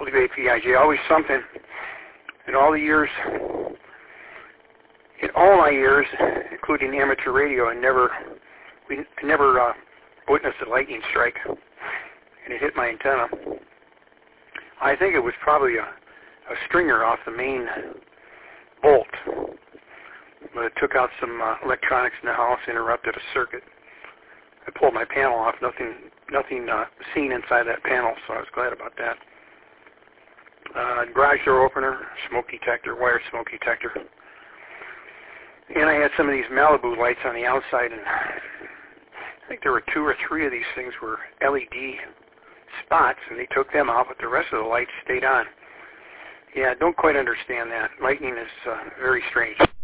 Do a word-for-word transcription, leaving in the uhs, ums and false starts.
W A P I J, always something. In all the years, in all my years, including amateur radio, I never, we never uh, witnessed a lightning strike, and it hit my antenna. I think it was probably a, a stringer off the main bolt, but it took out some uh, electronics in the house, interrupted a circuit. I pulled my panel off, nothing, nothing uh, seen inside that panel, so I was glad about that. Uh, garage door opener, smoke detector, wired smoke detector. And I had some of these Malibu lights on the outside, and I think there were two or three of these things were L E D spots, and they took them out, but the rest of the lights stayed on. Yeah, I don't quite understand that. Lightning is uh, very strange.